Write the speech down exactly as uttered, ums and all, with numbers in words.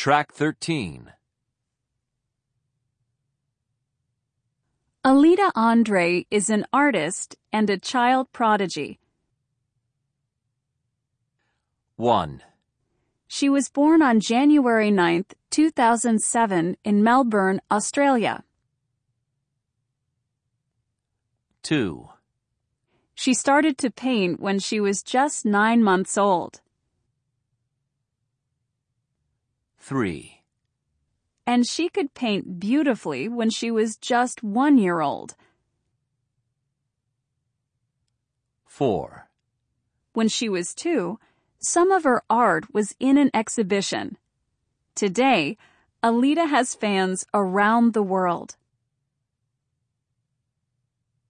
Track thirteen. Alida Andre is an artist and a child prodigy. one, She was born on January ninth, two thousand seven in Melbourne, Australia. two, She started to paint when she was just nine months old. three, And she could paint beautifully when she was just one year old. four, When she was two, some of her art was in an exhibition. Today, Alida has fans around the world.